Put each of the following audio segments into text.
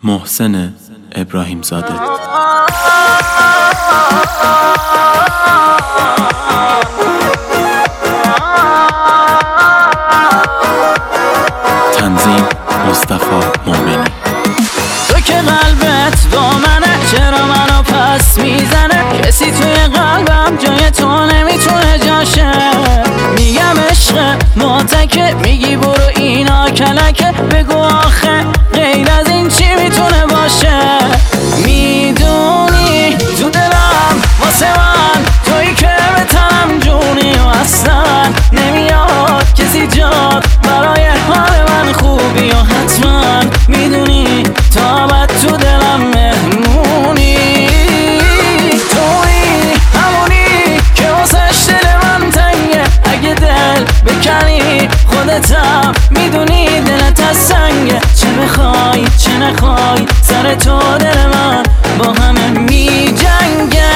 محسن ابراهیم زاده. تنظیم مصطفی مومنی. تو که قلبت با منه، چرا منو پس میزنه؟ کسی توی قلبم جای تو نمیتونه جاشه. میگم عشق ماتکه، میگی برو اینا کلکه. بگو آخه غیر از این چی میتونه باشه؟ میدونی تو دلم واسه من تویی که به تنم جونی و اصلا نمیاد کسی جاد برای حال من خوبی و حتما میدونی تا بعد تو دلم مهمونی. تویی همونی که واسش دل من تنگه، اگه دل بکنی خودتم میدونی دلت از سنگه. چه بخوای چه نخوای سر تو دل من با همه می جنگه.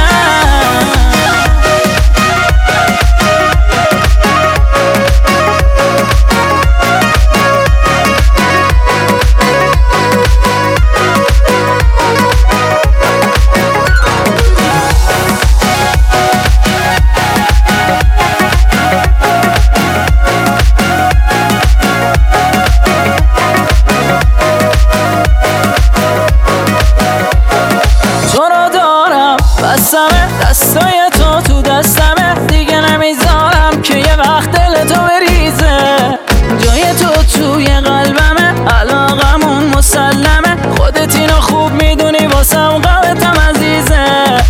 دستای تو دستمه، دیگه نمیذارم که یه وقت دل تو بریزه. جای تو توی قلبمه، علاقمون مسلمه. خودت اینو خوب میدونی واسم قلبتم عزیزه.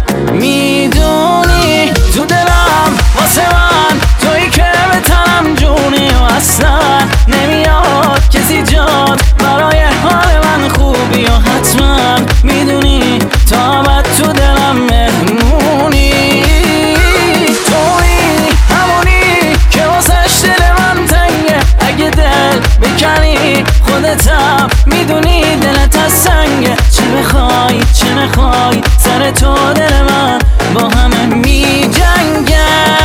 میدونی تو دلم واسه من تویی که به تنم جونی و اصلا نمیاد کسی جاد برای حال من خوبی و حتما میدونی تا بعد تو دلم مهمونی. تویی همونی که واسش دل من تنگه، اگه دل بکنی خودتم میدونی دلت از سنگه. چه بخوای چه نخوای سر تو دل من با همه می جنگه.